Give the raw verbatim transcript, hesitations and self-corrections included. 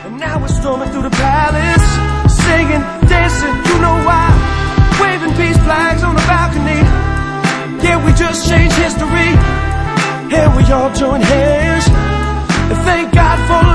And now we're storming through the palace, singing, dancing, you know why, waving peace flags on the balcony. Yeah, we just changed history, and we all join hands and thank God for